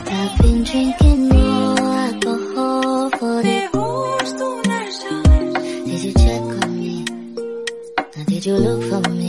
I've been drinking more alcohol for the Did you check on me? Or did you look for me?